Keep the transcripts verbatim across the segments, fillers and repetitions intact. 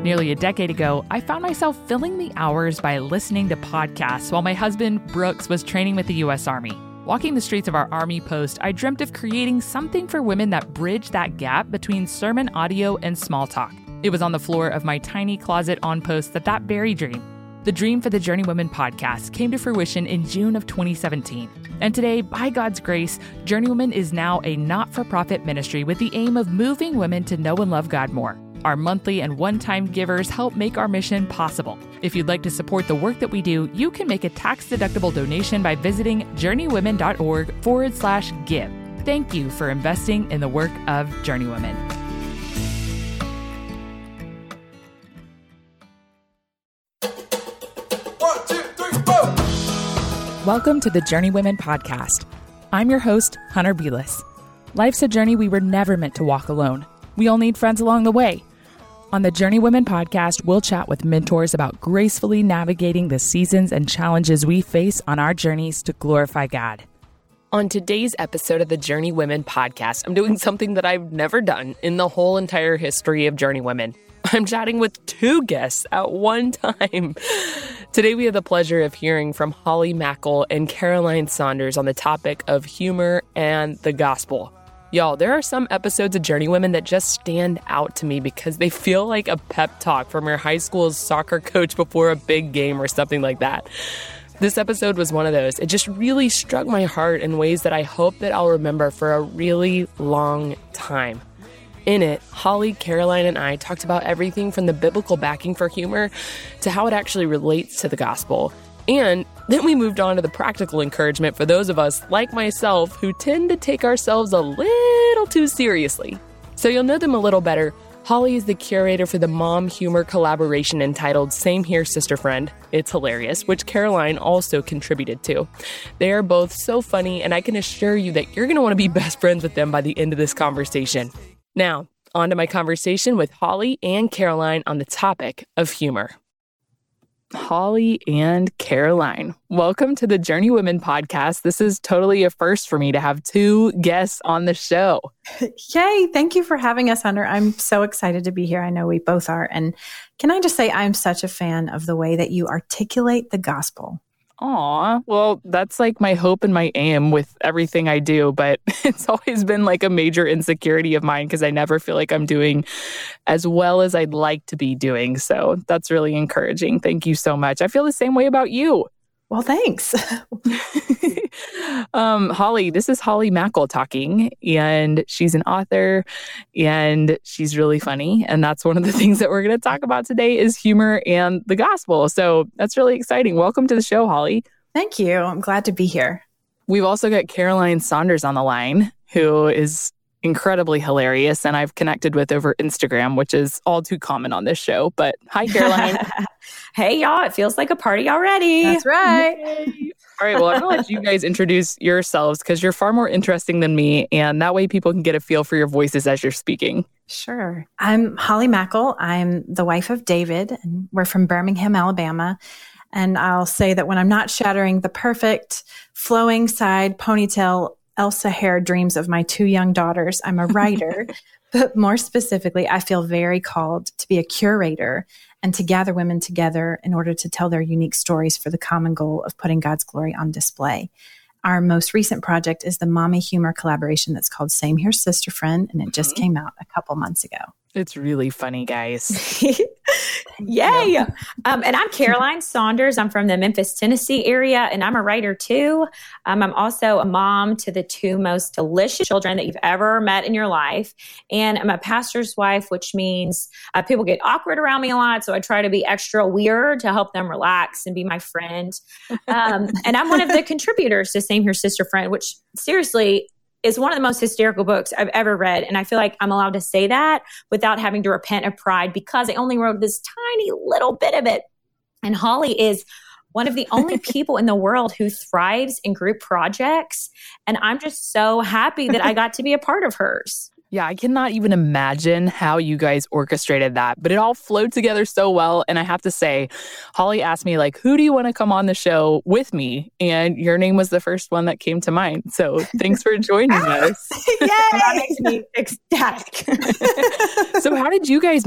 Nearly a decade ago, I found myself filling the hours by listening to podcasts while my husband, Brooks, was training with the U S Army. Walking the streets of our Army post, I dreamt of creating something for women that bridged that gap between sermon audio and small talk. It was on the floor of my tiny closet on post that that very dream, the dream for the Journeywomen podcast, came to fruition in June of twenty seventeen. And today, by God's grace, Journeywomen is now a not-for-profit ministry with the aim of moving women to know and love God more. Our monthly and one-time givers help make our mission possible. If you'd like to support the work that we do, you can make a tax-deductible donation by visiting journeywomen.org forward slash give. Thank you for investing in the work of Journeywomen. One, two, three, four. Welcome to the Journeywomen podcast. I'm your host, Hunter Belis. Life's a journey we were never meant to walk alone. We all need friends along the way. On the Journeywomen podcast, we'll chat with mentors about gracefully navigating the seasons and challenges we face on our journeys to glorify God. On today's episode of the Journeywomen podcast, I'm doing something that I've never done in the whole entire history of Journeywomen. I'm chatting with two guests at one time. Today, we have the pleasure of hearing from Holly Mackle and Caroline Saunders on the topic of humor and the gospel. Y'all, there are some episodes of Journeywomen that just stand out to me because they feel like a pep talk from your high school's soccer coach before a big game or something like that. This episode was one of those. It just really struck my heart in ways that I hope that I'll remember for a really long time. In it, Holly, Caroline, and I talked about everything from the biblical backing for humor to how it actually relates to the gospel. And then we moved on to the practical encouragement for those of us, like myself, who tend to take ourselves a little too seriously. So you'll know them a little better. Holly is the curator for the mom humor collaboration entitled Same Here, Sister Friend. It's hilarious, which Caroline also contributed to. They are both so funny, and I can assure you that you're going to want to be best friends with them by the end of this conversation. Now, on to my conversation with Holly and Caroline on the topic of humor. Holly and Caroline, welcome to the Journeywomen podcast. This is totally a first for me to have two guests on the show. Yay. Thank you for having us, Hunter. I'm so excited to be here. I know we both are. And can I just say, I'm such a fan of the way that you articulate the gospel. Aw, well, that's like my hope and my aim with everything I do, but it's always been like a major insecurity of mine because I never feel like I'm doing as well as I'd like to be doing. So that's really encouraging. Thank you so much. I feel the same way about you. Well, thanks. um, Holly, this is Holly Mackle talking, and she's an author, and she's really funny. And that's one of the things that we're going to talk about today is humor and the gospel. So that's really exciting. Welcome to the show, Holly. Thank you. I'm glad to be here. We've also got Caroline Saunders on the line, who is incredibly hilarious, and I've connected with over Instagram, which is all too common on this show. But hi, Caroline. Hey, y'all. It feels like a party already. That's right. Yay. All right. Well, I'm going to let you guys introduce yourselves because you're far more interesting than me. And that way people can get a feel for your voices as you're speaking. Sure. I'm Holly Mackle. I'm the wife of David, and we're from Birmingham, Alabama. And I'll say that when I'm not shattering the perfect flowing side ponytail Elsa hair dreams of my two young daughters, I'm a writer. But more specifically, I feel very called to be a curator and to gather women together in order to tell their unique stories for the common goal of putting God's glory on display. Our most recent project is the Mommy Humor collaboration that's called Same Here, Sister Friend, and it just mm-hmm. came out a couple months ago. It's really funny, guys. Yay! Um, and I'm Caroline Saunders. I'm from the Memphis, Tennessee area, and I'm a writer too. Um, I'm also a mom to the two most delicious children that you've ever met in your life. And I'm a pastor's wife, which means uh, people get awkward around me a lot. So I try to be extra weird to help them relax and be my friend. Um, and I'm one of the contributors to Same Here, Sister Friend, which seriously is one of the most hysterical books I've ever read. And I feel like I'm allowed to say that without having to repent of pride because I only wrote this tiny little bit of it. And Holly is one of the only people in the world who thrives in group projects. And I'm just so happy that I got to be a part of hers. Yeah, I cannot even imagine how you guys orchestrated that, but it all flowed together so well. And I have to say, Holly asked me, like, who do you want to come on the show with me? And your name was the first one that came to mind. So thanks for joining us. Yay! That makes me ecstatic. So how did you guys meet?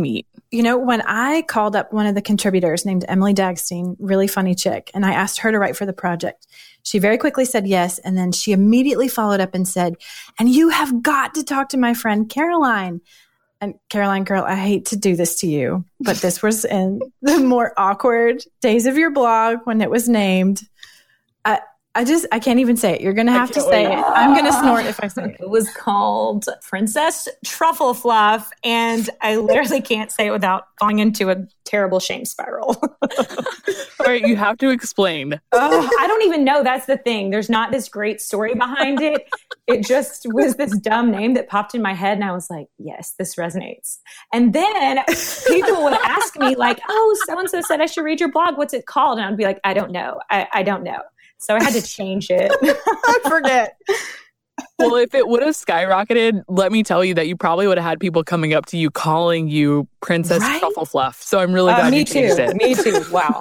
You know, when I called up one of the contributors named Emily Dagstein, really funny chick, and I asked her to write for the project, she very quickly said yes. And then she immediately followed up and said, and you have got to talk to my friend Caroline. And Caroline, girl, I hate to do this to you, but this was in the more awkward days of your blog when it was named. I, I just, I can't even say it. You're going to have to say it. I'm going to snort if I say it. It was called Princess Truffle Fluff, and I literally can't say it without going into a terrible shame spiral. All right, you have to explain. Oh, I don't even know. That's the thing. There's not this great story behind it. It just was this dumb name that popped in my head, and I was like, yes, this resonates. And then people would ask me like, oh, so-and-so said I should read your blog. What's it called? And I'd be like, I don't know. I, I don't know. So I had to change it. I forget. Well, if it would have skyrocketed, let me tell you that you probably would have had people coming up to you calling you Princess Right? Truffle Fluff. So I'm really glad Uh, me you changed too. it. Me too. Wow.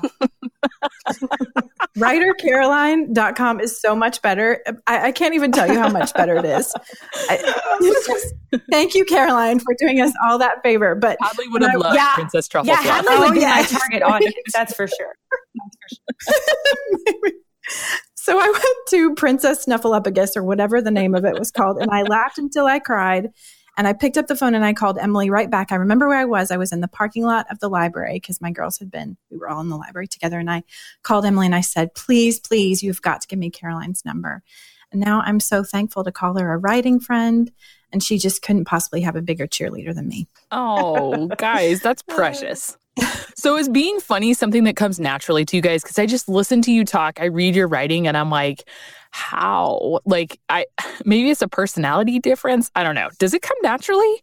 writer caroline dot com is so much better. I, I can't even tell you how much better it is. I, it's just, thank you, Caroline, for doing us all that favor. But Hadley would have when I- loved yeah, Princess Truffle Yeah, Fluff. Hadley would Oh, be yes. my target audience. That's for sure. That's for sure. So I went to Princess Snuffleupagus or whatever the name of it was called, and I laughed until I cried. And I picked up the phone and I called Emily right back. I remember where I was. I was in the parking lot of the library because my girls had been, we were all in the library together. And I called Emily and I said, please, please, you've got to give me Caroline's number. And now I'm so thankful to call her a writing friend. And she just couldn't possibly have a bigger cheerleader than me. Oh, guys, that's precious. So is being funny something that comes naturally to you guys? Because I just listen to you talk, I read your writing, and I'm like, how? Like, I maybe it's a personality difference. I don't know. Does it come naturally?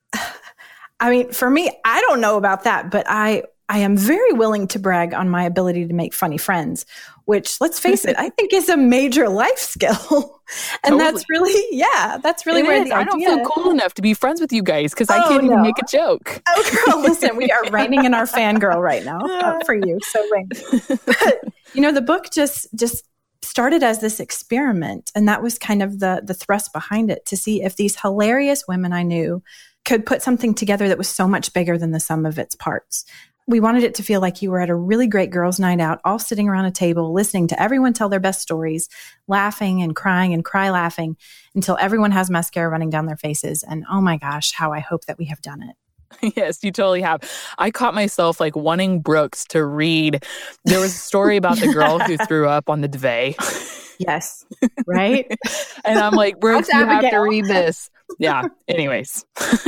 I mean, for me, I don't know about that, but I I am very willing to brag on my ability to make funny friends, which, let's face it, I think is a major life skill. And Totally. that's really, yeah, that's really It where is. the I don't idea. feel cool enough to be friends with you guys because I Oh, can't even no. make a joke. Oh, girl, listen, we are reigning in our fangirl right now uh, for you. So reign. But, you know, the book just just started as this experiment. And that was kind of the the thrust behind it, to see if these hilarious women I knew could put something together that was so much bigger than the sum of its parts. We wanted it to feel like you were at a really great girls' night out, all sitting around a table, listening to everyone tell their best stories, laughing and crying and cry laughing until everyone has mascara running down their faces. And oh my gosh, how I hope that we have done it. Yes, you totally have. I caught myself like wanting Brooks to read. There was a story about the girl who threw up on the duvet. Yes. Right? And I'm like, Brooks, That's you have to Abigail. read this. Yeah. Anyways,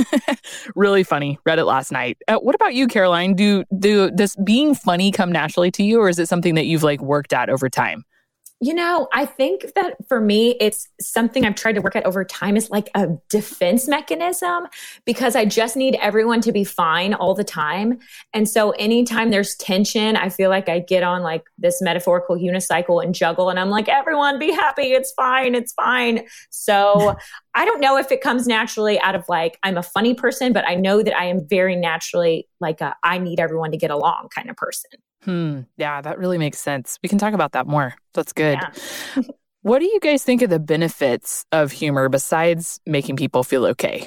really funny. Read it last night. Uh, what about you, Caroline? Do do does being funny come naturally to you, or is it something that you've like worked at over time? You know, I think that for me, it's something I've tried to work at over time is like a defense mechanism, because I just need everyone to be fine all the time. And so anytime there's tension, I feel like I get on like this metaphorical unicycle and juggle. And I'm like, everyone be happy. It's fine. It's fine. So I don't know if it comes naturally out of like, I'm a funny person, but I know that I am very naturally like a, I need everyone to get along kind of person. Hmm. Yeah, that really makes sense. We can talk about that more. That's good. Yeah. What do you guys think of the benefits of humor besides making people feel okay?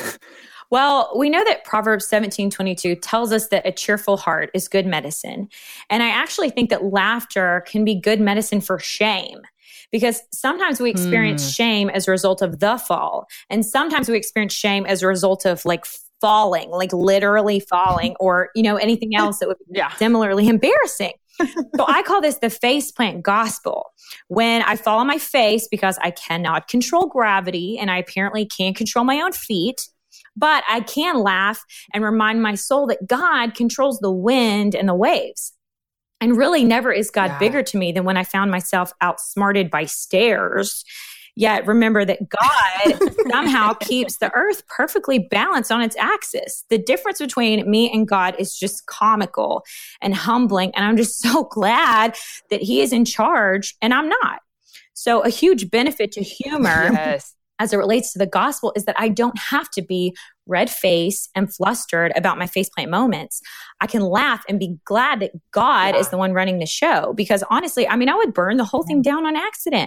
Well, we know that Proverbs seventeen twenty-two tells us that a cheerful heart is good medicine. And I actually think that laughter can be good medicine for shame, because sometimes we experience Mm. shame as a result of the fall. And sometimes we experience shame as a result of like falling, like literally falling, or, you know, anything else that would be Yeah. similarly embarrassing. So I call this the faceplant gospel. When I fall on my face because I cannot control gravity and I apparently can't control my own feet, but I can laugh and remind my soul that God controls the wind and the waves. And really never is God Yeah. bigger to me than when I found myself outsmarted by stairs. Yet remember that God somehow keeps the earth perfectly balanced on its axis. The difference between me and God is just comical and humbling. And I'm just so glad that he is in charge and I'm not. So a huge benefit to humor Yes. as it relates to the gospel is that I don't have to be red-faced and flustered about my faceplant moments. I can laugh and be glad that God Yeah. is the one running the show. Because honestly, I mean, I would burn the whole thing down on accident.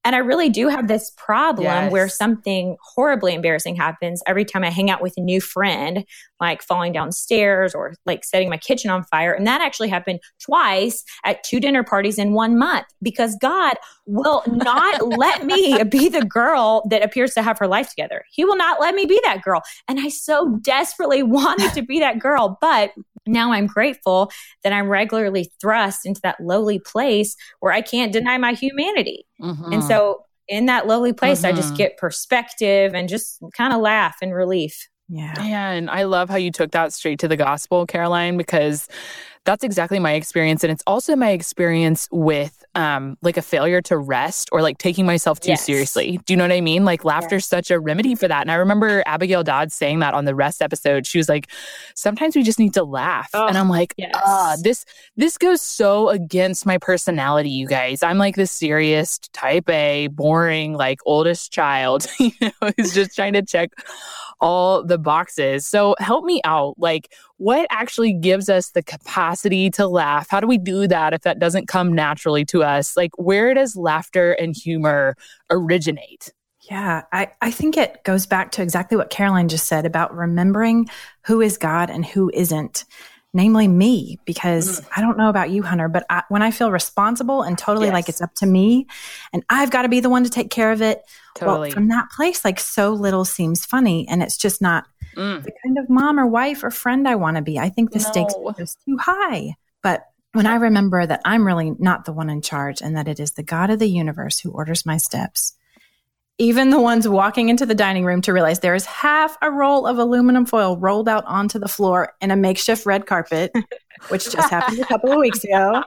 And I really do have this problem Yes. where something horribly embarrassing happens every time I hang out with a new friend, like falling downstairs or like setting my kitchen on fire. And that actually happened twice at two dinner parties in one month because God will not let me be the girl that appears to have her life together. He will not let me be that girl. And I so desperately wanted to be that girl. But now I'm grateful that I'm regularly thrust into that lowly place where I can't deny my humanity. Mm-hmm. And so in that lowly place, Mm-hmm. I just get perspective and just kind of laugh and relief. Yeah. Man, I love how you took that straight to the gospel, Caroline, because that's exactly my experience. And it's also my experience with um, like a failure to rest or like taking myself too Yes. seriously. Do you know what I mean? Like laughter's Yes. such a remedy for that. And I remember Abigail Dodd saying that on the rest episode. She was like, sometimes we just need to laugh. Oh, and I'm like, yes. ah, this, this goes so against my personality, you guys. I'm like the serious type A, boring, like oldest child, you know, who's just trying to check all the boxes. So help me out. Like, what actually gives us the capacity to laugh? How do we do that if that doesn't come naturally to us? Like, where does laughter and humor originate? Yeah, I, I think it goes back to exactly what Caroline just said about remembering who is God and who isn't, namely me, because Mm. I don't know about you, Hunter, but I, when I feel responsible and totally like Yes. it's up to me and I've got to be the one to take care of it, Totally. well, from that place, like so little seems funny and it's just not Mm. the kind of mom or wife or friend I want to be. I think the stakes No. are just too high. But when I remember that I'm really not the one in charge and that it is the God of the universe who orders my steps, even the ones walking into the dining room to realize there is half a roll of aluminum foil rolled out onto the floor in a makeshift red carpet, which just happened a couple of weeks ago.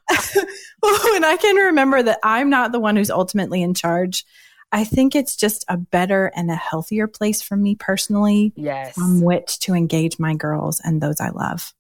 When I can remember that I'm not the one who's ultimately in charge, I think it's just a better and a healthier place for me personally Yes. from which to engage my girls and those I love.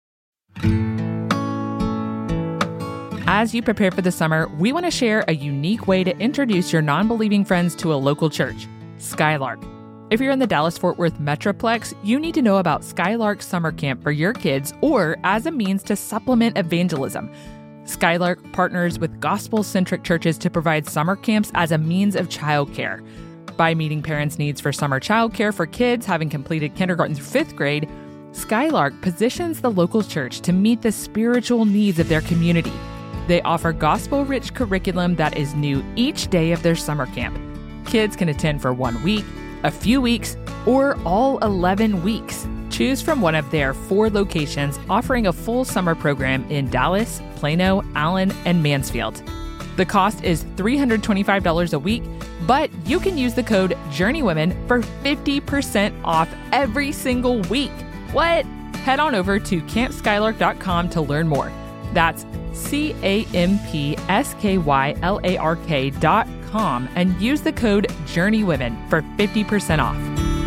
As you prepare for the summer, we want to share a unique way to introduce your non-believing friends to a local church, Skylark. If you're in the Dallas-Fort Worth Metroplex, you need to know about Skylark Summer Camp for your kids or as a means to supplement evangelism. Skylark partners with gospel-centric churches to provide summer camps as a means of childcare. By meeting parents' needs for summer childcare for kids having completed kindergarten through fifth grade, Skylark positions the local church to meet the spiritual needs of their community. They offer gospel-rich curriculum that is new each day of their summer camp. Kids can attend for one week, a few weeks, or all eleven weeks. Choose from one of their four locations offering a full summer program in Dallas, Plano, Allen, and Mansfield. The cost is three hundred twenty-five dollars a week, but you can use the code JOURNEYWOMEN for fifty percent off every single week. What? Head on over to camp skylark dot com to learn more. That's C A M P S K Y L A R K dot com and use the code JOURNEYWOMEN for fifty percent off.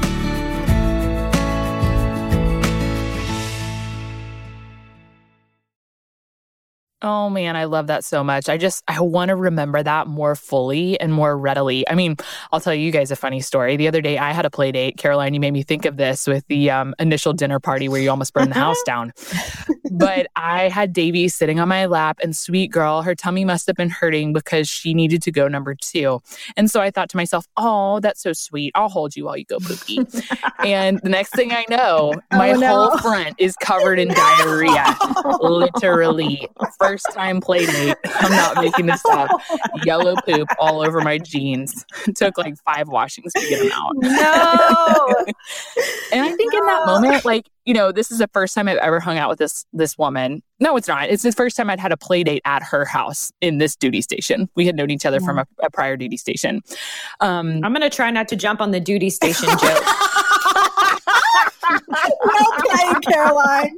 Oh man, I love that so much. I just, I want to remember that more fully and more readily. I mean, I'll tell you guys a funny story. The other day I had a play date. Caroline, you made me think of this with the um, initial dinner party where you almost burned the house down. But I had Davy sitting on my lap and sweet girl, her tummy must have been hurting because she needed to go number two. And so I thought to myself, oh, that's so sweet. I'll hold you while you go poopy. And the next thing I know, my Oh, no. whole front is covered in diarrhea. Literally. First time play date. I'm not making this up. Yellow poop all over my jeans. It took like five washings to get them out. No. And I think in that moment, like, you know, this is the first time I've ever hung out with this this woman. No, it's not. It's the first time I'd had a play date at her house in this duty station. We had known each other from a, a prior duty station. Um, I'm going to try not to jump on the duty station joke. Well played, Caroline.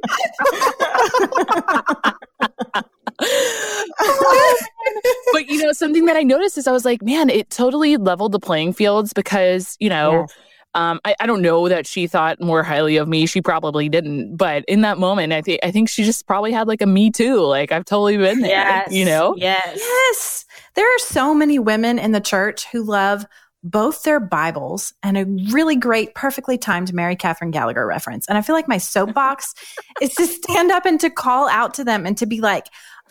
But, you know, something that I noticed is I was like, man, it totally leveled the playing fields because, you know, Yes. um, I, I don't know that she thought more highly of me. She probably didn't. But in that moment, I think I think she just probably had like a me too. Like I've totally been there, Yes. you know? Yes. Yes. There are so many women in the church who love both their Bibles and a really great, perfectly timed Mary Catherine Gallagher reference. And I feel like my soapbox is to stand up and to call out to them and to be like,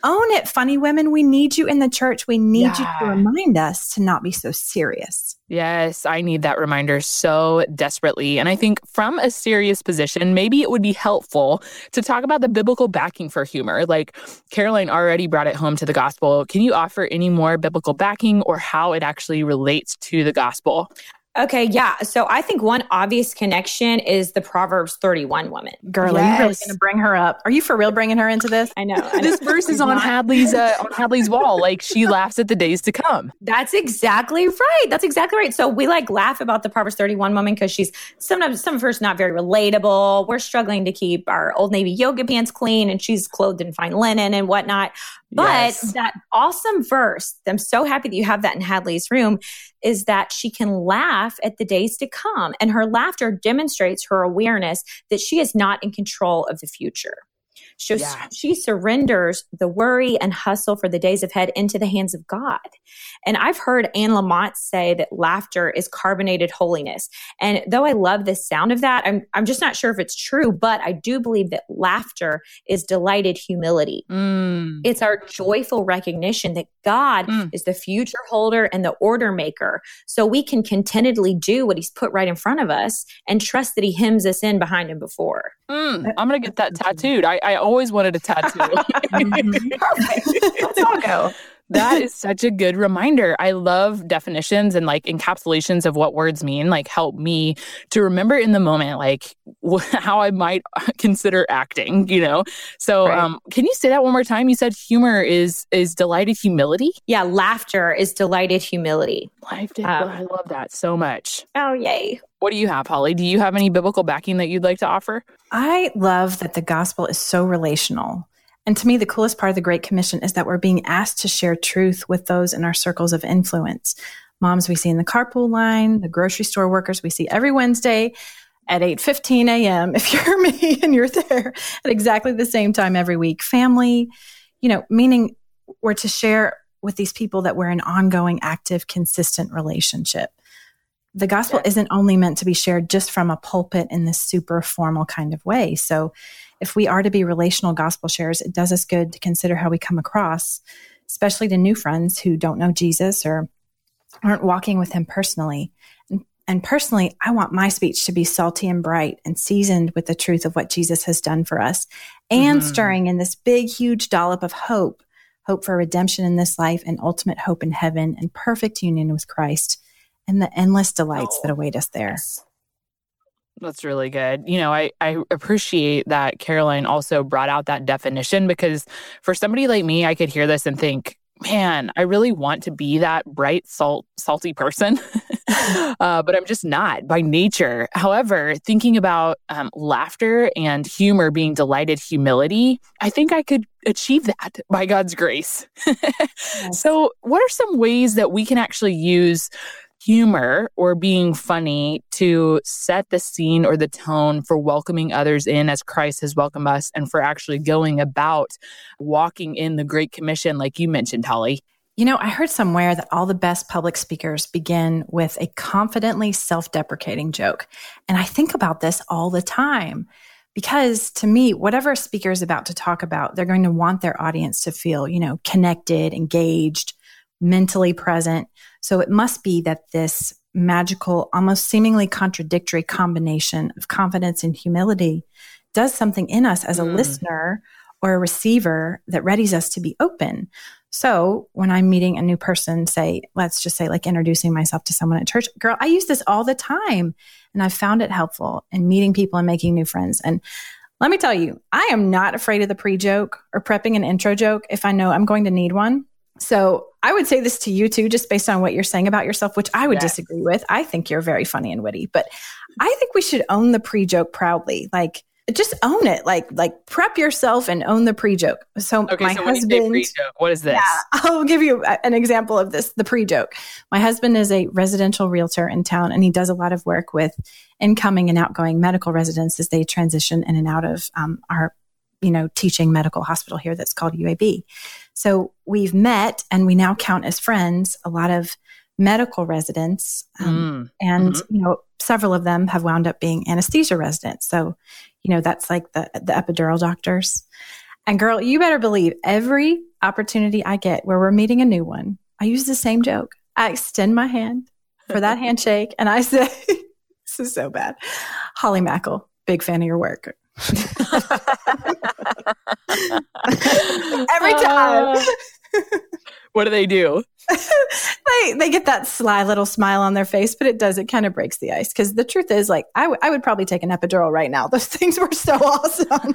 own it, funny women. We need you in the church. We need Yeah. you to remind us to not be so serious. Yes, I need that reminder so desperately. And I think from a serious position, maybe it would be helpful to talk about the biblical backing for humor. Like Caroline already brought it home to the gospel. Can you offer any more biblical backing or how it actually relates to the gospel? Okay, yeah. So I think one obvious connection is the Proverbs thirty-one woman. Girl, are you really Yes. going to bring her up? Are you for real bringing her into this? I know. I know. This verse is on Hadley's uh, on Hadley's wall. Like she laughs at the days to come. That's exactly right. That's exactly right. So we like laugh about the Proverbs thirty-one woman because she's sometimes some of her's not very relatable. We're struggling to keep our Old Navy yoga pants clean, and she's clothed in fine linen and whatnot. But Yes. that awesome verse, I'm so happy that you have that in Hadley's room, is that she can laugh at the days to come. And her laughter demonstrates her awareness that she is not in control of the future. So Yeah. she surrenders the worry and hustle for the days ahead into the hands of God. And I've heard Anne Lamott say that laughter is carbonated holiness. And though I love the sound of that, I'm, I'm just not sure if it's true, but I do believe that laughter is delighted humility. Mm. It's our joyful recognition that God Mm. is the future holder and the order maker. So we can contentedly do what he's put right in front of us and trust that he hems us in behind and before. Mm. I'm going to get that tattooed. I, I always wanted a tattoo. Perfect. Let's all go. That is such a good reminder. I love definitions and like encapsulations of what words mean, like help me to remember in the moment, like wh- how I might consider acting, you know? So Right. um, can you say that one more time? You said humor is is delighted humility? Yeah, laughter is delighted humility. I, did, Um, I love that so much. Oh, yay. What do you have, Holly? Do you have any biblical backing that you'd like to offer? I love that the gospel is so relational. And to me, the coolest part of the Great Commission is that we're being asked to share truth with those in our circles of influence. Moms we see in the carpool line, the grocery store workers we see every Wednesday at eight fifteen a.m. if you're me and you're there at exactly the same time every week. Family, you know, meaning we're to share with these people that we're in ongoing, active, consistent relationship. The gospel Yeah. isn't only meant to be shared just from a pulpit in this super formal kind of way. So if we are to be relational gospel sharers, it does us good to consider how we come across, especially to new friends who don't know Jesus or aren't walking with him personally. And, and personally, I want my speech to be salty and bright and seasoned with the truth of what Jesus has done for us and Mhm. stirring in this big, huge dollop of hope, hope for redemption in this life and ultimate hope in heaven and perfect union with Christ and the endless delights Oh, that await us there. That's really good. You know, I, I appreciate that Caroline also brought out that definition because for somebody like me, I could hear this and think, man, I really want to be that bright, salt, salty person, uh, but I'm just not by nature. However, thinking about um, laughter and humor being delighted humility, I think I could achieve that by God's grace. Yes. So what are some ways that we can actually use humor or being funny to set the scene or the tone for welcoming others in as Christ has welcomed us and for actually going about walking in the Great Commission, like you mentioned, Holly? You know, I heard somewhere that all the best public speakers begin with a confidently self-deprecating joke. And I think about this all the time because to me, whatever a speaker is about to talk about, they're going to want their audience to feel, you know, connected, engaged, mentally present. So it must be that this magical, almost seemingly contradictory combination of confidence and humility does something in us as a Mm. listener or a receiver that readies us to be open. So when I'm meeting a new person, say, let's just say like introducing myself to someone at church, girl, I use this all the time. And I've found it helpful in meeting people and making new friends. And let me tell you, I am not afraid of the pre-joke or prepping an intro joke if I know I'm going to need one. So I would say this to you too, just based on what you're saying about yourself, which I would Yes. disagree with. I think you're very funny and witty, but I think we should own the pre-joke proudly. Like just own it. Like, like prep yourself and own the pre-joke. So Okay, my so when you husband, say pre-joke, what is this? yeah, I'll give you a- an example of this, the pre-joke. My husband is a residential realtor in town, and he does a lot of work with incoming and outgoing medical residents as they transition in and out of um, our, you know, teaching medical hospital here that's called U A B. So we've met, and we now count as friends, a lot of medical residents, um, Mm. and Mhm. you know, several of them have wound up being anesthesia residents. So, you know, that's like the the epidural doctors. And girl, you better believe every opportunity I get where we're meeting a new one, I use the same joke. I extend my hand for that handshake and I say, this is so bad. Holly Mackle, big fan of your work. Every time. Uh, what do they do? they they get that sly little smile on their face, but it does, it kind of breaks the ice. Because the truth is, like, I, w- I would probably take an epidural right now. Those things were so awesome.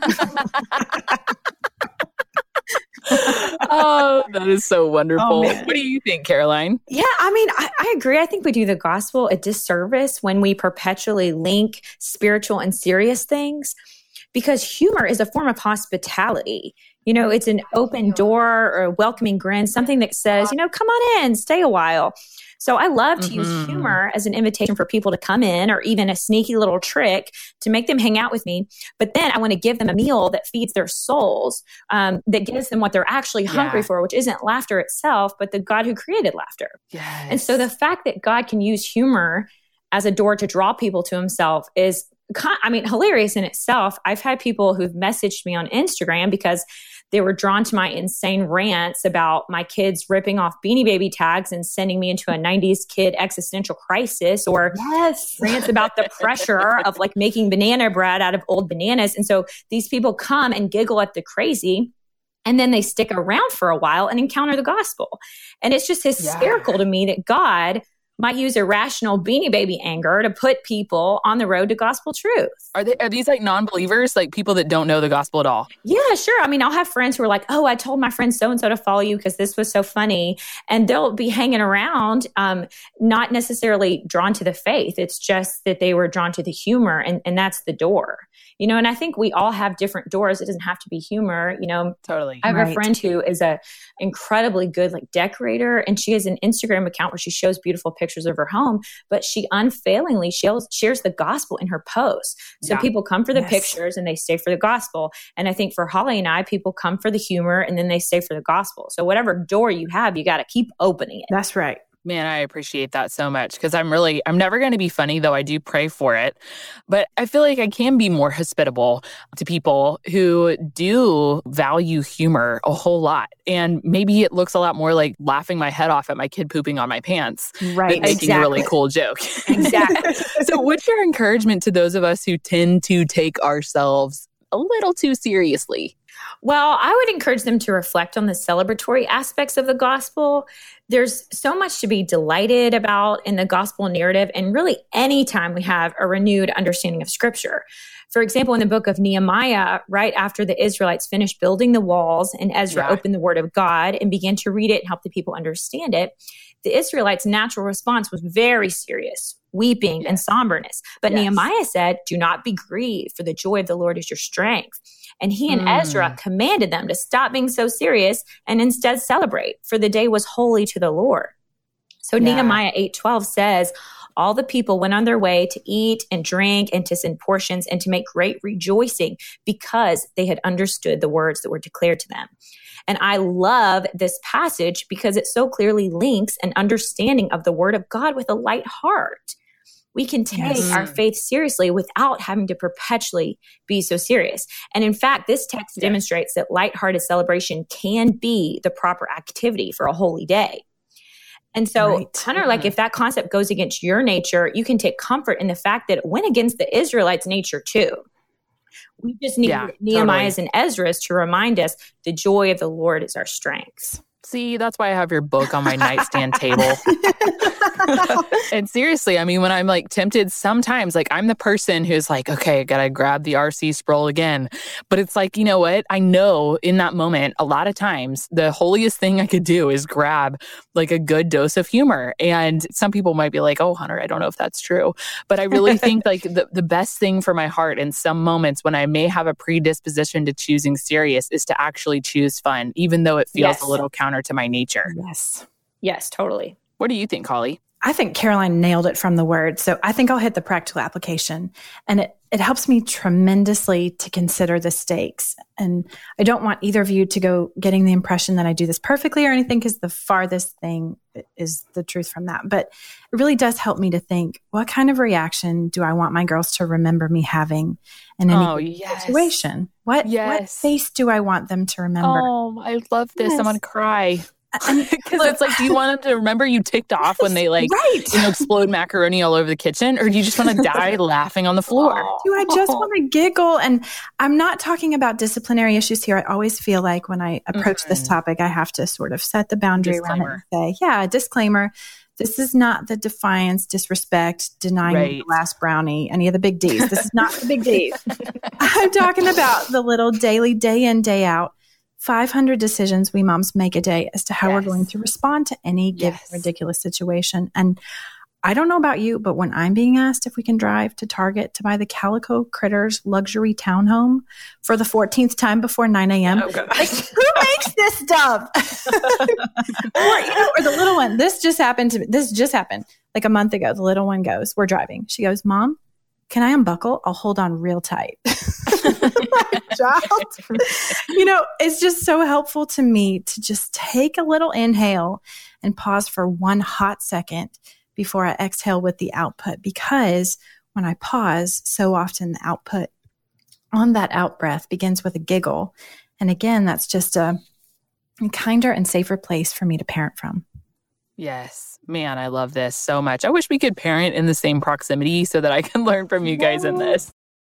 Oh, that is so wonderful. Oh, what do you think, Caroline? Yeah, I mean, I, I agree. I think we do the gospel a disservice when we perpetually link spiritual and serious things, because humor is a form of hospitality. You know, it's an open door or a welcoming grin, something that says, you know, come on in, stay a while. So I love to mm-hmm. use humor as an invitation for people to come in, or even a sneaky little trick to make them hang out with me. But then I want to give them a meal that feeds their souls, um, that gives them what they're actually hungry yeah. for, which isn't laughter itself, but the God who created laughter. Yes. And so the fact that God can use humor as a door to draw people to himself is, I mean, hilarious in itself. I've had people who've messaged me on Instagram because they were drawn to my insane rants about my kids ripping off Beanie Baby tags and sending me into a nineties kid existential crisis, or yes. rants about the pressure of like making banana bread out of old bananas. And so these people come and giggle at the crazy, and then they stick around for a while and encounter the gospel. And it's just hysterical yeah. to me that God might use irrational Beanie Baby anger to put people on the road to gospel truth. Are they, are these like non-believers, like people that don't know the gospel at all? Yeah, sure. I mean, I'll have friends who are like, oh, I told my friend so-and-so to follow you because this was so funny. And they'll be hanging around, um, not necessarily drawn to the faith. It's just that they were drawn to the humor, and, and that's the door. You know, and I think we all have different doors. It doesn't have to be humor. You know, totally. I have right. a friend who is a incredibly good like decorator, and she has an Instagram account where she shows beautiful pictures of her home, but she unfailingly shares, shares the gospel in her posts. So yeah. people come for the yes. pictures and they stay for the gospel. And I think for Holly and I, people come for the humor and then they stay for the gospel. So whatever door you have, you got to keep opening it. That's right. Man, I appreciate that so much, because I'm really, I'm never going to be funny, though I do pray for it. But I feel like I can be more hospitable to people who do value humor a whole lot. And maybe it looks a lot more like laughing my head off at my kid pooping on my pants. Right. Than making exactly. a really cool joke. Exactly. So what's your encouragement to those of us who tend to take ourselves a little too seriously? Well, I would encourage them to reflect on the celebratory aspects of the gospel. There's so much to be delighted about in the gospel narrative, and really anytime we have a renewed understanding of scripture. For example, in the book of Nehemiah, right after the Israelites finished building the walls and Ezra yeah. opened the word of God and began to read it and help the people understand it, the Israelites' natural response was very serious, weeping yes. and somberness. But yes. Nehemiah said, do not be grieved, for the joy of the Lord is your strength. And he and mm. Ezra commanded them to stop being so serious and instead celebrate, for the day was holy to the Lord. So yeah. Nehemiah eight twelve says, all the people went on their way to eat and drink and to send portions and to make great rejoicing, because they had understood the words that were declared to them. And I love this passage because it so clearly links an understanding of the word of God with a light heart. We can take yes. our faith seriously without having to perpetually be so serious. And in fact, this text yeah. demonstrates that lighthearted celebration can be the proper activity for a holy day. And so, right. Hunter, like if that concept goes against your nature, you can take comfort in the fact that it went against the Israelites' nature too. We just need yeah, Nehemiah's totally. and Ezra's to remind us the joy of the Lord is our strength. See, that's why I have your book on my nightstand table. And seriously, I mean, when I'm like tempted sometimes, like I'm the person who's like, okay, I gotta grab the R C Sproul again. But it's like, you know what? I know in that moment, a lot of times, the holiest thing I could do is grab like a good dose of humor. And some people might be like, oh, Hunter, I don't know if that's true. But I really think like the, the best thing for my heart in some moments when I may have a predisposition to choosing serious is to actually choose fun, even though it feels yes. a little counter to my nature. Yes. Yes, totally. What do you think, Holly? I think Caroline nailed it from the word. So I think I'll hit the practical application. And it it helps me tremendously to consider the stakes. And I don't want either of you to go getting the impression that I do this perfectly or anything, because the farthest thing is the truth from that. But it really does help me to think, what kind of reaction do I want my girls to remember me having in any oh, yes. situation? What, yes. what face do I want them to remember? Oh, I love this. Yes. I'm going to cry. Because it's like, do you want them to remember you ticked off when they like, right. you know, explode macaroni all over the kitchen? Or do you just want to die laughing on the floor? Do I just want to giggle? And I'm not talking about disciplinary issues here. I always feel like when I approach mm-hmm. this topic, I have to sort of set the boundary disclaimer. around it and say, yeah, disclaimer. This is not the defiance, disrespect, denying right. the last brownie, any of the big D's. This is not the big D's. I'm talking about the little daily, day in, day out, five hundred decisions we moms make a day as to how yes. we're going to respond to any given yes. ridiculous situation. And I don't know about you, but when I'm being asked if we can drive to Target to buy the Calico Critters luxury townhome for the fourteenth time before nine a.m., oh, like, who makes this stuff? or, you know, or the little one, this just happened to me. This just happened like a month ago. The little one goes, we're driving. She goes, Mom, can I unbuckle? I'll hold on real tight. Child. You know, it's just so helpful to me to just take a little inhale and pause for one hot second before I exhale with the output. Because when I pause, so often the output on that out breath begins with a giggle. And again, that's just a, a kinder and safer place for me to parent from. Yes. Man, I love this so much. I wish we could parent in the same proximity so that I can learn from you guys in this.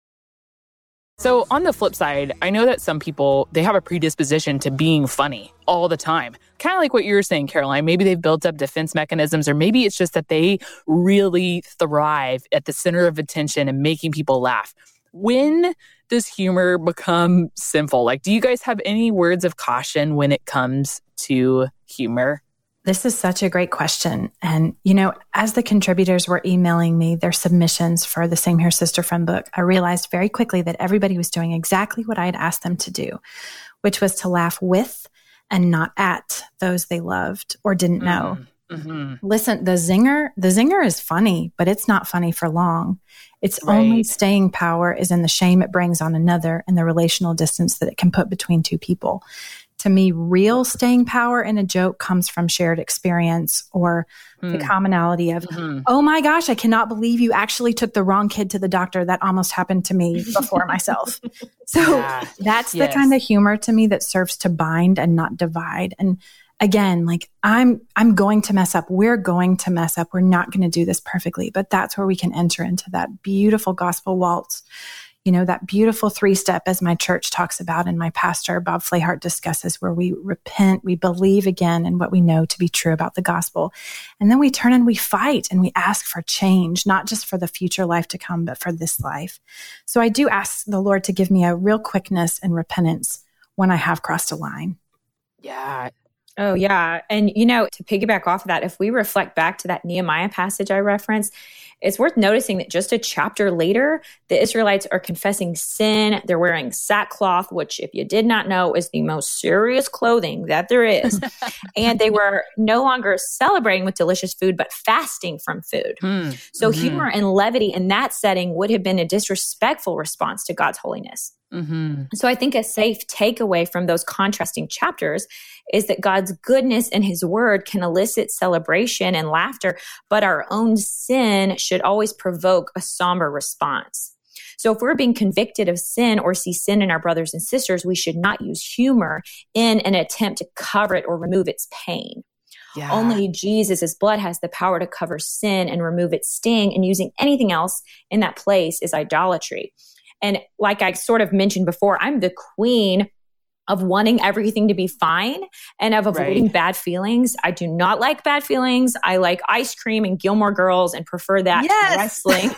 So on the flip side, I know that some people, they have a predisposition to being funny all the time. Kind of like what you were saying, Caroline. Maybe they've built up defense mechanisms, or maybe it's just that they really thrive at the center of attention and making people laugh. When does humor become sinful? Like, do you guys have any words of caution when it comes to humor? This is such a great question. And, you know, as the contributors were emailing me their submissions for the Same Here Sister Friend book, I realized very quickly that everybody was doing exactly what I had asked them to do, which was to laugh with and not at those they loved or didn't know. Mm-hmm. Listen, the zinger, the zinger is funny, but it's not funny for long. Its right. only staying power is in the shame it brings on another and the relational distance that it can put between two people. To me, real staying power in a joke comes from shared experience or mm. the commonality of, mm-hmm. oh my gosh, I cannot believe you actually took the wrong kid to the doctor. That almost happened to me before myself. So yeah. that's yes. the kind of humor to me that serves to bind and not divide. And again, like I'm, I'm going to mess up. We're going to mess up. We're not going to do this perfectly, but that's where we can enter into that beautiful gospel waltz. You know, that beautiful three-step, as my church talks about and my pastor, Bob Flahart, discusses, where we repent, we believe again in what we know to be true about the gospel. And then we turn and we fight and we ask for change, not just for the future life to come, but for this life. So I do ask the Lord to give me a real quickness and repentance when I have crossed a line. Yeah. Oh, yeah. And, you know, to piggyback off of that, if we reflect back to that Nehemiah passage I referenced, it's worth noticing that just a chapter later, the Israelites are confessing sin. They're wearing sackcloth, which, if you did not know, is the most serious clothing that there is. And they were no longer celebrating with delicious food, but fasting from food. Mm, so mm-hmm. humor and levity in that setting would have been a disrespectful response to God's holiness. Mm-hmm. So I think a safe takeaway from those contrasting chapters is that God's goodness and his word can elicit celebration and laughter, but our own sin should always provoke a somber response. So if we're being convicted of sin or see sin in our brothers and sisters, we should not use humor in an attempt to cover it or remove its pain. Yeah. Only Jesus' blood has the power to cover sin and remove its sting, and using anything else in that place is idolatry. And like I sort of mentioned before, I'm the queen of wanting everything to be fine and of avoiding right. bad feelings. I do not like bad feelings. I like ice cream and Gilmore Girls and prefer that yes. to wrestling.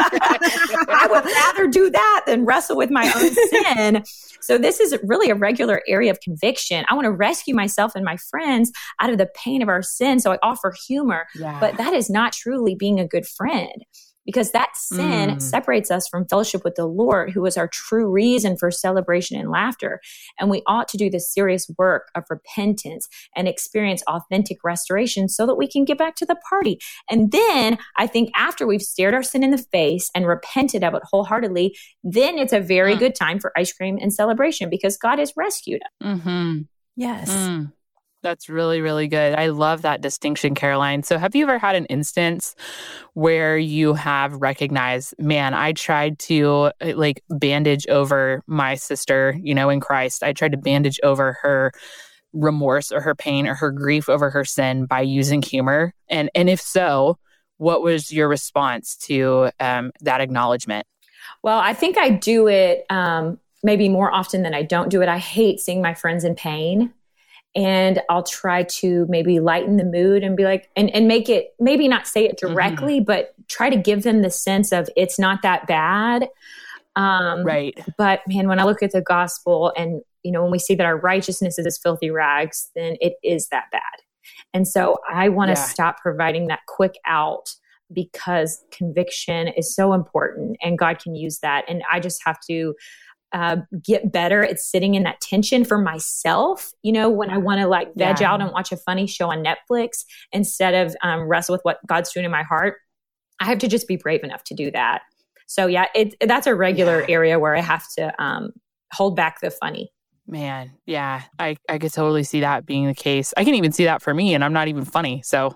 I would rather do that than wrestle with my own sin. So this is really a regular area of conviction. I want to rescue myself and my friends out of the pain of our sin. So I offer humor, yeah. but that is not truly being a good friend. because that sin Mm. separates us from fellowship with the Lord, who is our true reason for celebration and laughter. And we ought to do this serious work of repentance and experience authentic restoration so that we can get back to the party. And then I think after we've stared our sin in the face and repented of it wholeheartedly, then it's a very Mm. good time for ice cream and celebration because God has rescued us. Mm-hmm. Yes. Mm. That's really, really good. I love that distinction, Caroline. So have you ever had an instance where you have recognized, man, I tried to uh, like bandage over my sister, you know, in Christ. I tried to bandage over her remorse or her pain or her grief over her sin by using humor. And and if so, what was your response to um, that acknowledgement? Well, I think I do it um, maybe more often than I don't do it. I hate seeing my friends in pain. And I'll try to maybe lighten the mood and be like, and, and make it, maybe not say it directly, mm-hmm. but try to give them the sense of it's not that bad. Um, right. But man, when I look at the gospel and, you know, when we see that our righteousness is as filthy rags, then it is that bad. And so I want to Yeah. stop providing that quick out because conviction is so important and God can use that. And I just have to Uh, get better at sitting in that tension for myself. You know, when I want to like veg Yeah. out and watch a funny show on Netflix instead of um, wrestle with what God's doing in my heart, I have to just be brave enough to do that. So yeah, it, that's a regular Yeah. area where I have to um, hold back the funny. Man, yeah, I, I could totally see that being the case. I can even see that for me, and I'm not even funny. So,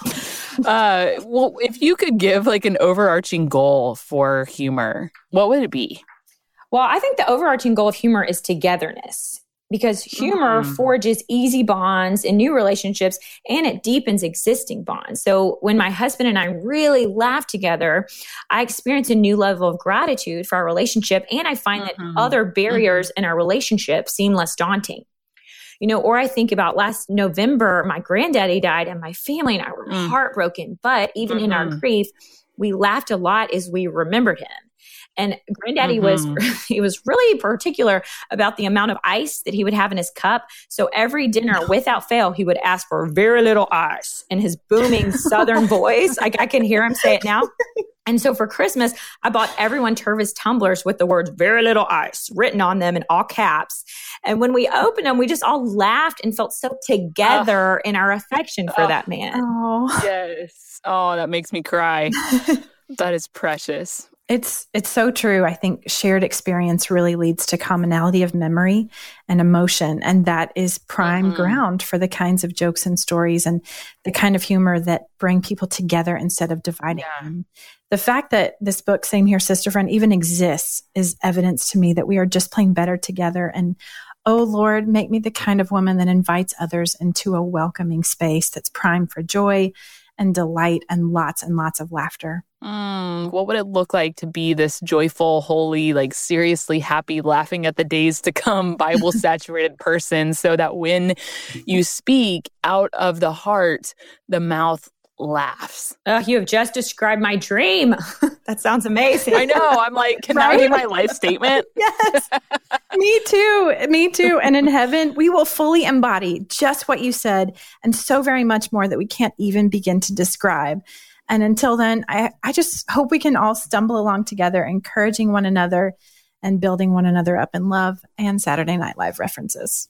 uh, well, if you could give like an overarching goal for humor, what would it be? Well, I think the overarching goal of humor is togetherness because humor Mm. forges easy bonds in new relationships and it deepens existing bonds. So when my husband and I really laugh together, I experience a new level of gratitude for our relationship. And I find Mhm. that other barriers in our relationship seem less daunting. You know, or I think about last November, my granddaddy died and my family and I were Mm. heartbroken. But even in our Mhm. grief, we laughed a lot as we remembered him. And granddaddy Mhm. was, he was really particular about the amount of ice that he would have in his cup. So every dinner without fail, he would ask for very little ice in his booming Southern voice. I, I can hear him say it now. And so for Christmas, I bought everyone Tervis tumblers with the words very little ice written on them in all caps. And when we opened them, we just all laughed and felt so together uh, in our affection for uh, that man. Oh, yes. Oh, that makes me cry. That is precious. It's it's so true. I think shared experience really leads to commonality of memory and emotion. And that is prime mm-hmm. ground for the kinds of jokes and stories and the kind of humor that bring people together instead of dividing yeah. them. The fact that this book, Same Here, Sister Friend, even exists is evidence to me that we are just playing better together. And oh, Lord, make me the kind of woman that invites others into a welcoming space that's primed for joy and delight and lots and lots of laughter. Mm, what would it look like to be this joyful, holy, like seriously happy, laughing at the days to come, Bible-saturated person so that when you speak out of the heart, the mouth laughs? Uh, you have just described my dream. That sounds amazing. I know. I'm like, can right? that be my life statement? Yes. Me too. Me too. And in heaven, we will fully embody just what you said and so very much more that we can't even begin to describe. And until then, I, I just hope we can all stumble along together, encouraging one another and building one another up in love and Saturday Night Live references.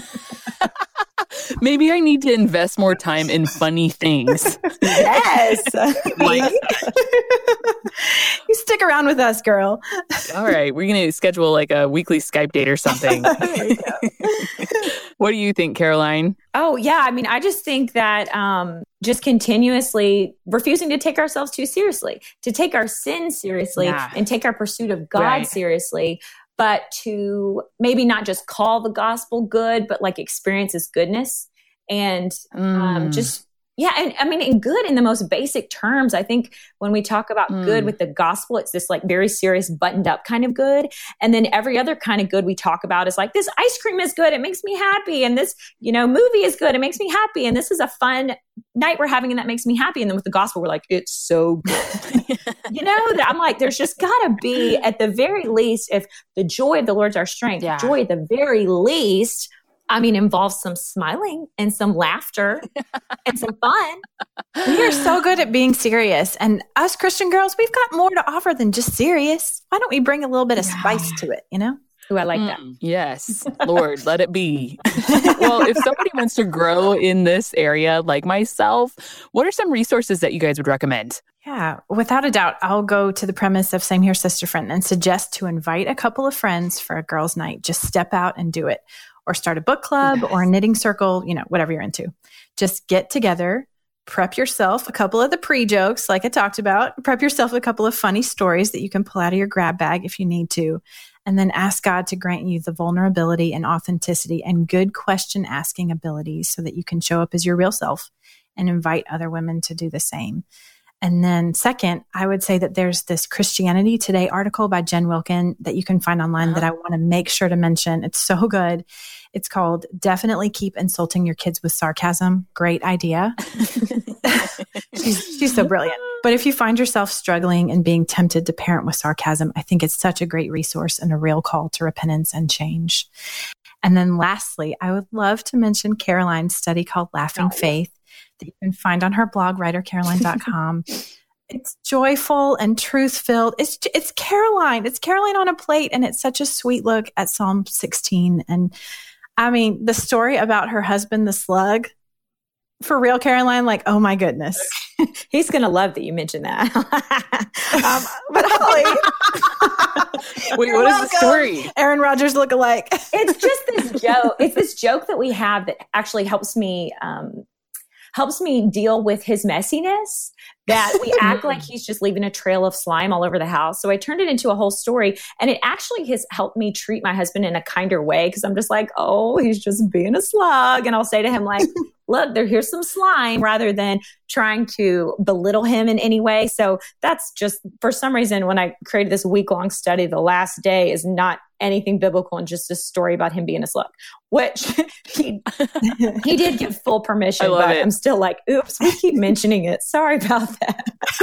Maybe I need to invest more time in funny things. Yes. Like, you stick around with us, girl. All right. We're going to schedule like a weekly Skype date or something. What do you think, Caroline? Oh, yeah. I mean, I just think that um, just continuously refusing to take ourselves too seriously, to take our sin seriously yeah. and take our pursuit of God right. seriously, but to maybe not just call the gospel good, but like experience His goodness and mm. um, just, yeah. And I mean, in good in the most basic terms, I think when we talk about mm. good with the gospel, it's this like very serious buttoned up kind of good. And then every other kind of good we talk about is like, this ice cream is good. It makes me happy. And this, you know, movie is good. It makes me happy. And this is a fun night we're having and that makes me happy. And then with the gospel, we're like, it's so good. You know, I'm like, there's just gotta be at the very least, if the joy of the Lord's our strength, yeah. joy at the very least, I mean, involves some smiling and some laughter and some fun. We are so good at being serious. And us Christian girls, we've got more to offer than just serious. Why don't we bring a little bit of spice to it, you know? Ooh, I like Mm, that. yes, Lord, let it be. Well, if somebody wants to grow in this area like myself, what are some resources that you guys would recommend? Yeah, without a doubt, I'll go to the premise of Same Here, Sister Friend and suggest to invite a couple of friends for a girls' night. Just step out and do it. Or start a book club yes. or a knitting circle, you know, whatever you're into. Just get together, prep yourself a couple of the pre-jokes like I talked about, prep yourself a couple of funny stories that you can pull out of your grab bag if you need to, and then ask God to grant you the vulnerability and authenticity and good question asking abilities so that you can show up as your real self and invite other women to do the same. And then second, I would say that there's this Christianity Today article by Jen Wilkin that you can find online uh-huh. that I want to make sure to mention. It's so good. It's called Definitely Keep Insulting Your Kids with Sarcasm. Great idea. she's, she's so brilliant. But if you find yourself struggling and being tempted to parent with sarcasm, I think it's such a great resource and a real call to repentance and change. And then lastly, I would love to mention Caroline's study called Laughing oh. Faith that you can find on her blog, writer caroline dot com. It's joyful and truth-filled. It's it's Caroline. It's Caroline on a plate, and it's such a sweet look at Psalm sixteen. And I mean, the story about her husband, the slug, for real, Caroline, like, oh my goodness. He's going to love that you mentioned that. um, but Holly. Wait, what welcome. Is the story? Aaron Rodgers lookalike. It's just this joke. It's this joke that we have that actually helps me um, helps me deal with his messiness, that we act like he's just leaving a trail of slime all over the house. So I turned it into a whole story, and it actually has helped me treat my husband in a kinder way, because I'm just like, oh, he's just being a slug. And I'll say to him like, look, there, here's some slime, rather than trying to belittle him in any way. So that's just, for some reason, when I created this week-long study, the last day is not anything biblical and just a story about him being a slug, which he he did give full permission, but it. I'm still like, oops, we keep mentioning it. Sorry about that.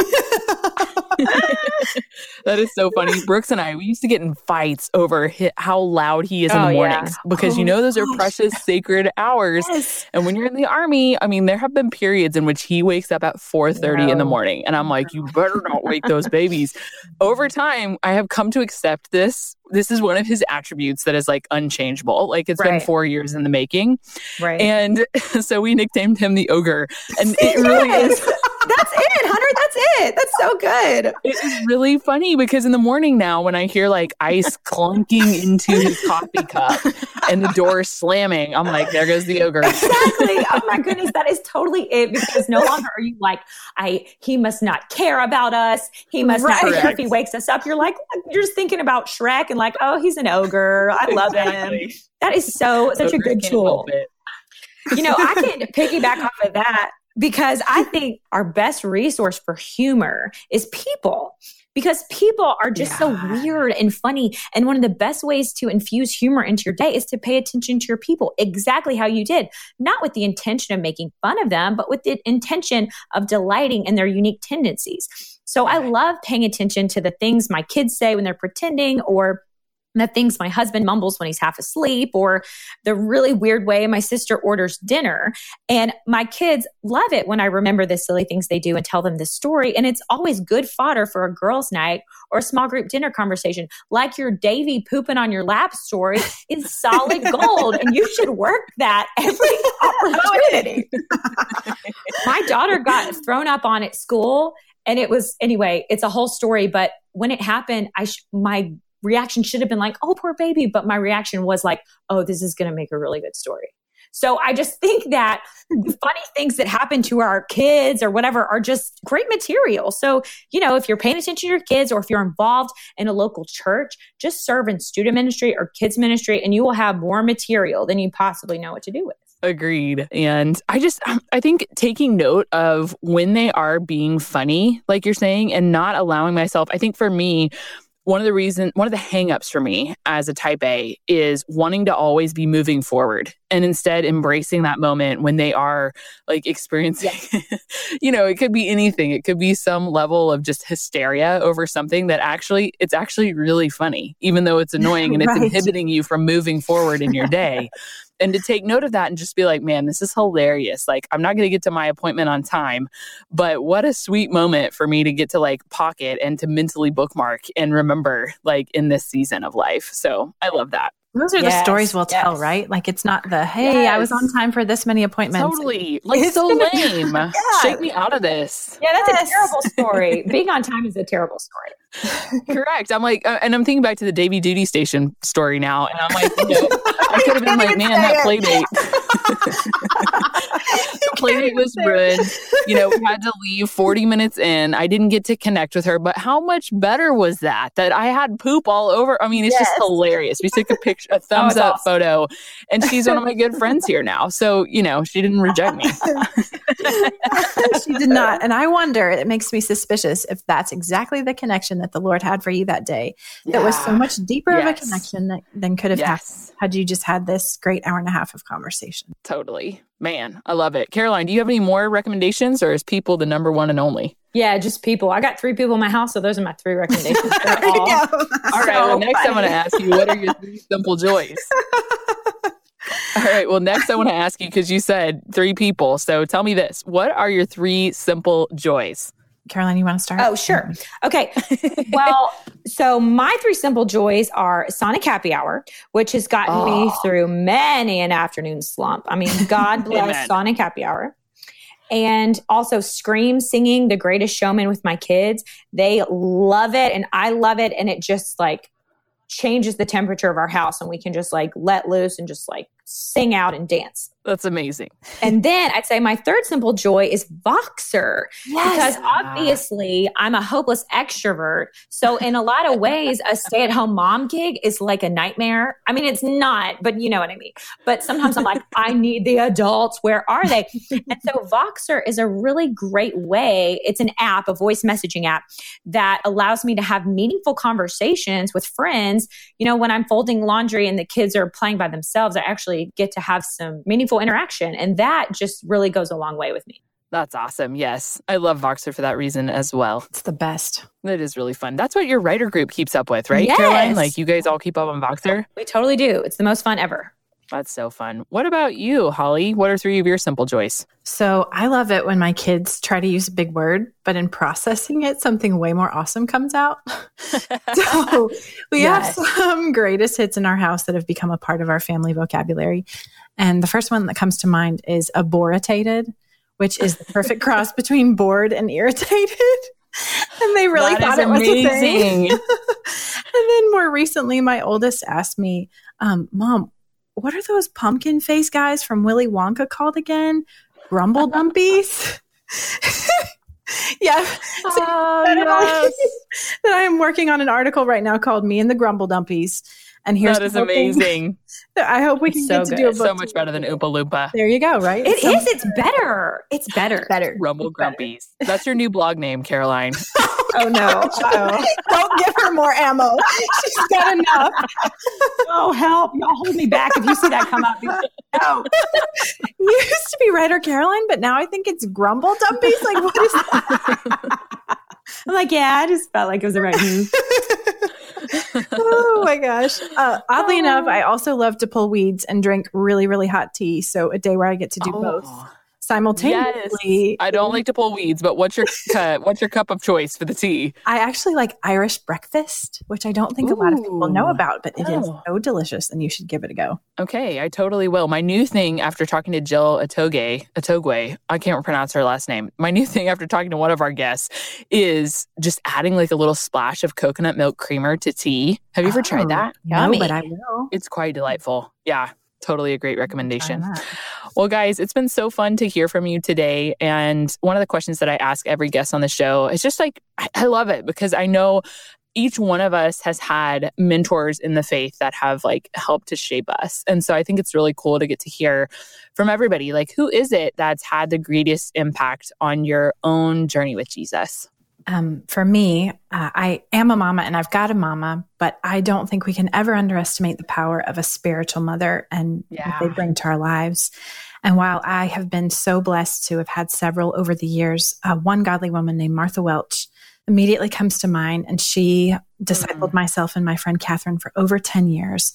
That is so funny. Brooks and I, we used to get in fights over hi- how loud he is in oh, the mornings yeah. because, oh, you know, those are gosh. precious, sacred hours. Yes. And when you're in the Army, I mean, there have been periods in which he wakes up at four thirty no. in the morning. And I'm like, you better not wake those babies. Over time, I have come to accept this. This is one of his attributes that is like unchangeable. Like it's right. been four years in the making. Right. And so we nicknamed him the Ogre. And it really is. That's it, Hunter. That's it. That's so good. It is really funny because in the morning now, when I hear like ice clunking into his coffee cup and the door slamming, I'm like, there goes the Ogre. Exactly. Oh my goodness. That is totally it, because no longer are you like, I, he must not care about us. He must right. not care if he wakes us up. You're like, you're just thinking about Shrek and like, oh, he's an ogre. I love exactly. him. That is so, such Ogre a good tool. You know, I can piggyback off of that, because I think our best resource for humor is people, because people are just yeah. so weird and funny. And one of the best ways to infuse humor into your day is to pay attention to your people, exactly how you did, not with the intention of making fun of them, but with the intention of delighting in their unique tendencies. So I love paying attention to the things my kids say when they're pretending, or the things my husband mumbles when he's half asleep, or the really weird way my sister orders dinner. And my kids love it when I remember the silly things they do and tell them this story. And it's always good fodder for a girls' night or a small group dinner conversation. Like your Davy pooping on your lap story is solid gold, and you should work that every opportunity. My daughter got thrown up on at school, and it was, anyway, it's a whole story. But when it happened, I sh- my reaction should have been like, oh, poor baby. But my reaction was like, oh, this is going to make a really good story. So I just think that the funny things that happen to our kids or whatever are just great material. So, you know, if you're paying attention to your kids, or if you're involved in a local church, just serve in student ministry or kids ministry, and you will have more material than you possibly know what to do with. Agreed. And I just, I think taking note of when they are being funny, like you're saying, and not allowing myself, I think for me, One of the reasons, one of the hangups for me as a type A is wanting to always be moving forward, and instead embracing that moment when they are like experiencing, yes. you know, it could be anything. It could be some level of just hysteria over something that actually, it's actually really funny, even though it's annoying and it's right. inhibiting you from moving forward in your day. And to take note of that and just be like, man, this is hilarious. Like, I'm not going to get to my appointment on time, but what a sweet moment for me to get to like pocket and to mentally bookmark and remember like in this season of life. So I love that. Those are Yes, the stories we'll yes. tell, right? Like it's not the, hey, I was Yes. on time for this many appointments. Totally. Like, It's so gonna- lame. Yeah. Shake me out of this. Yeah, that's Yes. a terrible story. Being on time is a terrible story. Correct. I'm like, uh, and I'm thinking back to the Davy Duty Station story now. And I'm like, you know, I could have been like, man, that play date. The play date was ruined. You know, we had to leave forty minutes in. I didn't get to connect with her, but how much better was that? That I had poop all over. I mean, it's just Yes. hilarious. We took a picture, a thumbs it's up awesome. photo, and she's one of my good friends here now. So, you know, she didn't reject me. She did not. And I wonder, it makes me suspicious if that's exactly the connection that the Lord had for you that day. That was so Yeah. much deeper of a Yes. connection that, than could have happened Yes, had you just had this great hour and a half of conversation. totally. Man, I love it. Caroline, do you have any more recommendations, or is people the number one and only? Yeah, just people. I got three people in my house, so those are my three recommendations. They're all- All right. Well, next I'm going to ask you, what are your three simple joys? All right. Well, next I want to ask you, because you said three people. So tell me this. What are your three simple joys? Caroline, you want to start? Oh, sure. Okay. Well, so my three simple joys are Sonic Happy Hour, which has gotten me Oh. through many an afternoon slump. I mean, God bless Amen. Sonic Happy Hour. And also Scream singing The Greatest Showman with my kids. They love it and I love it. And it just like changes the temperature of our house and we can just like let loose and just like sing out and dance. That's amazing. And then I'd say my third simple joy is Voxer. Because obviously I'm a hopeless extrovert. So in a lot of ways, a stay-at-home mom gig is like a nightmare. I mean, it's not, but you know what I mean. But sometimes I'm like, I need the adults. Where are they? And so Voxer is a really great way. It's an app, a voice messaging app that allows me to have meaningful conversations with friends. You know, when I'm folding laundry and the kids are playing by themselves, I actually get to have some meaningful interaction. And that just really goes a long way with me. That's awesome. Yes. I love Voxer for that reason as well. It's the best. It is really fun. That's what your writer group keeps up with, right, Yes. Caroline? Like you guys all keep up on Voxer? We totally do. It's the most fun ever. That's so fun. What about you, Holly? What are three of your simple joys? So I love it when my kids try to use a big word, but in processing it, something way more awesome comes out. So we Yes. have some greatest hits in our house that have become a part of our family vocabulary. And the first one that comes to mind is aboritated, which is the perfect cross between bored and irritated. And they really That thought is it was a thing. amazing. And then more recently, my oldest asked me, um, Mom, what are those pumpkin face guys from Willy Wonka called again? Grumble Dumpies? Yeah. So Oh, that, I, yes. that I am working on an article right now called Me and the Grumble Dumpies. And here's That is hoping- amazing. I hope we can It's so get to good. do a It's book. So much better than Oompa Loompa. There you go, right? It So- is. It's better. It's better. better. Rumble Grumpies. That's your new blog name, Caroline. Oh, no. Uh-oh. Don't give her more ammo. She's got enough. Oh, help. Y'all hold me back if you see that come up. No. You used to be writer Caroline, but now I think it's Grumble Dumpies. Like, what is that? I'm like, yeah, I just felt like it was the right move. Oh my gosh. Uh, oddly enough, I also love to pull weeds and drink really, really hot tea. So a day where I get to do both Oh, simultaneously. yes. I don't like to pull weeds, but what's your cu- what's your cup of choice for the tea? I actually like Irish breakfast, which I don't think a lot of people know Ooh. about, but it is Oh. so delicious and you should give it a go. Okay, I totally will. My new thing after talking to Jill Atoge, Atogwe, I can't pronounce her last name. My new thing after talking to one of our guests is just adding like a little splash of coconut milk creamer to tea. Have you ever tried Oh, that? No, Yummy. but I will. It's quite delightful. Yeah, totally a great recommendation. Try that. Well, guys, it's been so fun to hear from you today. And one of the questions that I ask every guest on the show is just like, I, I love it because I know each one of us has had mentors in the faith that have like helped to shape us. And so I think it's really cool to get to hear from everybody, like, who is it that's had the greatest impact on your own journey with Jesus? Um, for me, uh, I am a mama and I've got a mama, but I don't think we can ever underestimate the power of a spiritual mother and Yeah. what they bring to our lives. And while I have been so blessed to have had several over the years, uh, one godly woman named Martha Welch immediately comes to mind, and she discipled myself and my friend Catherine for over ten years.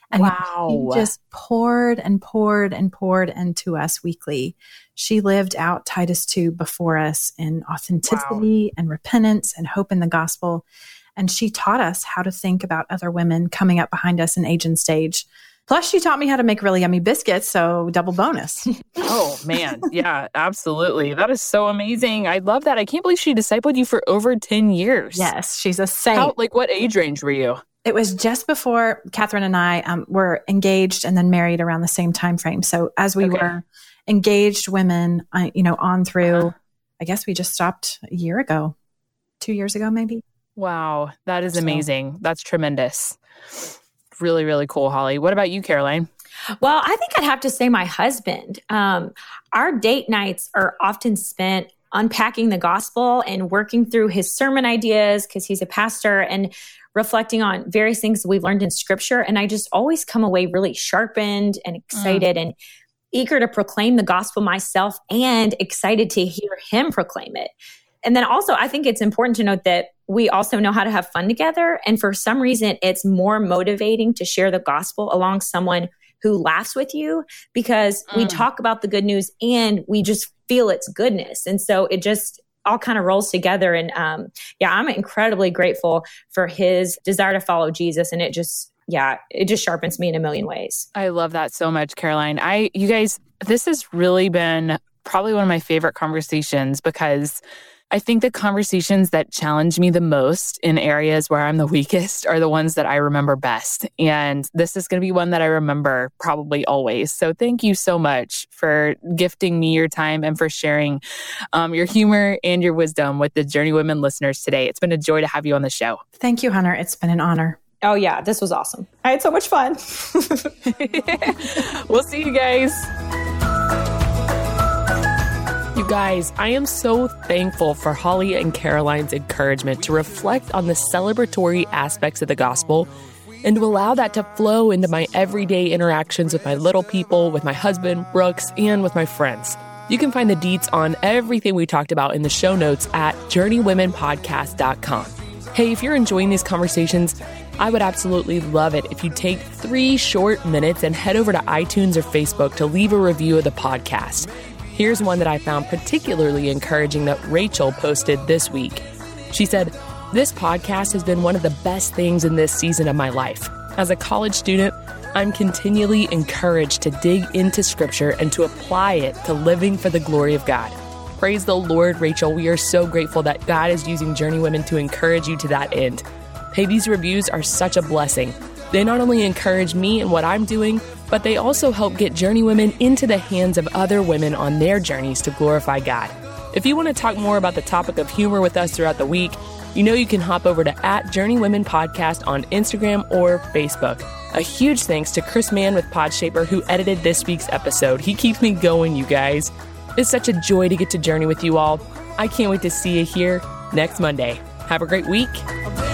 And wow. she just poured and poured and poured into us weekly. She lived out Titus two before us in authenticity wow. and repentance and hope in the gospel. And she taught us how to think about other women coming up behind us in age and stage. Plus, she taught me how to make really yummy biscuits, so double bonus. Oh, man. Yeah, absolutely. That is so amazing. I love that. I can't believe she discipled you for over ten years. Yes, she's a saint. How, like, what age range were you? It was just before Catherine and I um, were engaged and then married around the same time frame. So as we okay. were engaged women, uh, you know, on through, uh-huh. I guess we just stopped a year ago, two years ago, maybe. Wow. That is amazing. So. That's tremendous. Really, really cool, Holly. What about you, Caroline? Well, I think I'd have to say my husband. Um, our date nights are often spent unpacking the gospel and working through his sermon ideas because he's a pastor and reflecting on various things we've learned in scripture. And I just always come away really sharpened and excited mm. and eager to proclaim the gospel myself and excited to hear him proclaim it. And then also, I think it's important to note that we also know how to have fun together. And for some reason, it's more motivating to share the gospel along someone who laughs with you because mm. we talk about the good news and we just feel its goodness. And so it just all kind of rolls together. And um, yeah, I'm incredibly grateful for his desire to follow Jesus. And it just, yeah, it just sharpens me in a million ways. I love that so much, Caroline. I, you guys, this has really been probably one of my favorite conversations because I think the conversations that challenge me the most in areas where I'm the weakest are the ones that I remember best. And this is going to be one that I remember probably always. So thank you so much for gifting me your time and for sharing um, your humor and your wisdom with the Journey Women listeners today. It's been a joy to have you on the show. Thank you, Hunter. It's been an honor. Oh, yeah. This was awesome. I had so much fun. We'll see you guys. You guys, I am so thankful for Holly and Caroline's encouragement to reflect on the celebratory aspects of the gospel and to allow that to flow into my everyday interactions with my little people, with my husband, Brooks, and with my friends. You can find the deets on everything we talked about in the show notes at journey women podcast dot com. Hey, if you're enjoying these conversations, I would absolutely love it if you take three short minutes and head over to iTunes or Facebook to leave a review of the podcast. Here's one that I found particularly encouraging that Rachel posted this week. She said, "This podcast has been one of the best things in this season of my life. As a college student, I'm continually encouraged to dig into scripture and to apply it to living for the glory of God." Praise the Lord, Rachel. We are so grateful that God is using Journey Women to encourage you to that end. Hey, these reviews are such a blessing. They not only encourage me and what I'm doing, but they also help get Journey Women into the hands of other women on their journeys to glorify God. If you want to talk more about the topic of humor with us throughout the week, you know you can hop over to at Journey Women Podcast on Instagram or Facebook. A huge thanks to Chris Mann with Podshaper who edited this week's episode. He keeps me going, you guys. It's such a joy to get to journey with you all. I can't wait to see you here next Monday. Have a great week.